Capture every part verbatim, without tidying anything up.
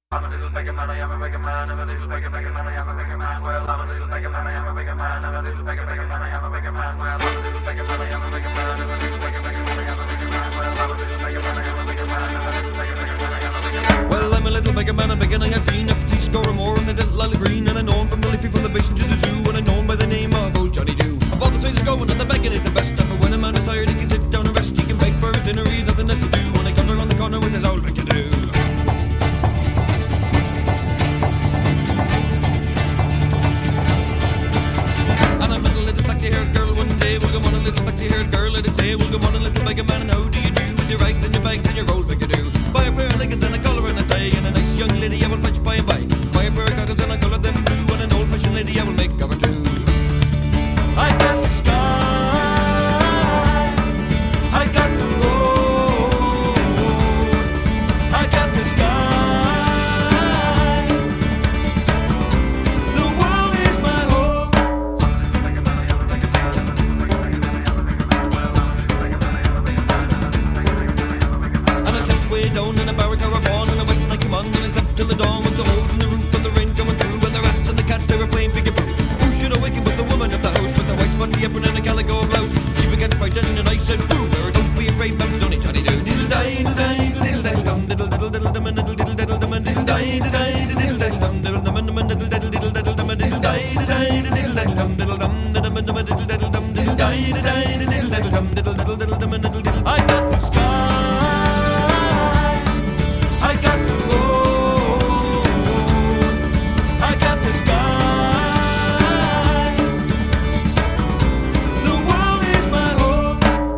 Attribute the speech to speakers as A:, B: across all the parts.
A: I'm a little beggar man, I am a beggar man, I'm a little beggar beggar man, I am a beggar man. Well, I'm a little beggar man, I am a beggar man, I'm a little beggar beggar man, I am a beggar man. Well, I'm a little beggar man, I am a beggar man, I'm a little beggar beggar man, I am a beggar man. Well, I'm a little beggar man, I am a beggar man, I'm a little beggar beggar man, I am a beggar man.
B: Well, I'm a little beggar man, I'm begging, I have been a tea score or more in the little Isle of Green, and I know him from the Liffey, from the basin to the zoo, and I know him by the name of Old Johnny Dew. Of all the places going, and the begging is the best. And for when a man is tired, he can sit down and rest. He can beg for his dinner, he's nothing else to do. When he comes around the corner with his old Ricky do. Foxy-haired girl one day, welcome on a little foxy-haired girl, let it say, welcome on a little beggar man, and how do you do with your rags and your bags and your old beggar do? Buy a pair of leggings and a collar and a tie, and a nice young lady I will fetch by and by. Buy a pair of goggles and I colour them blue, and an old-fashioned lady I will make of her too. I got the sky, I got the road, I got the sky. Down in a barrack or a barn, and I wait and I come on, and I slept till the dawn with the holes in the roof and the rain coming through, and the rats and the cats they were playing peek-a-boo. Who should awaken but the woman of the house with the white spotty apron and a calico blouse? She began frightened and I said, "Boo! Don't be afraid, Bum's only Johnny Dew." Diddle die, diddle die, diddle diddle dum, diddle diddle diddle dum, diddle diddle diddle dum, diddle die, diddle die, diddle diddle dum, diddle dum dum diddle diddle diddle diddle dum, diddle die, diddle die, diddle diddle dum, diddle dum dum diddle diddle dum, diddle die, diddle die, diddle diddle dum, diddle diddle diddle dum, diddle diddle. I got the sky. I got the road, I got the sky, the world is my home.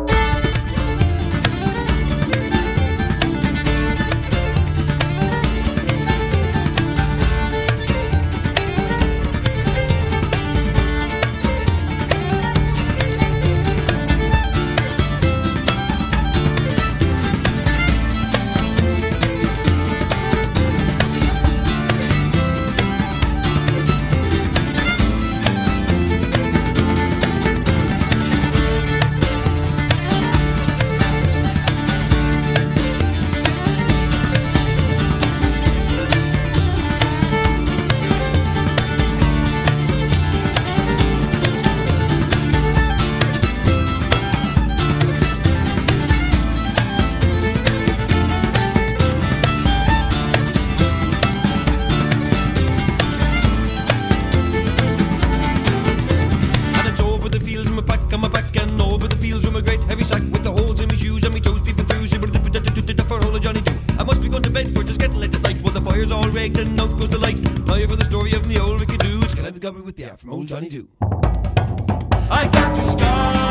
B: All rigged and out goes the light. Now you for the story of the old Ricky Doo. It's gonna be covered with the air from Old Johnny Dew. I got the sky.